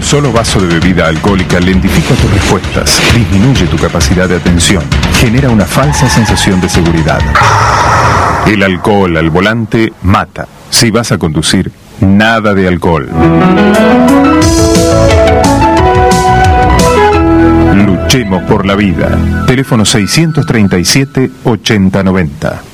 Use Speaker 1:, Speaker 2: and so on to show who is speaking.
Speaker 1: solo vaso de bebida alcohólica lentifica tus respuestas, disminuye tu capacidad de atención, genera una falsa sensación de seguridad. El alcohol al volante mata. Si vas a conducir, nada de alcohol. Luchemos por la vida. Teléfono 637-8090.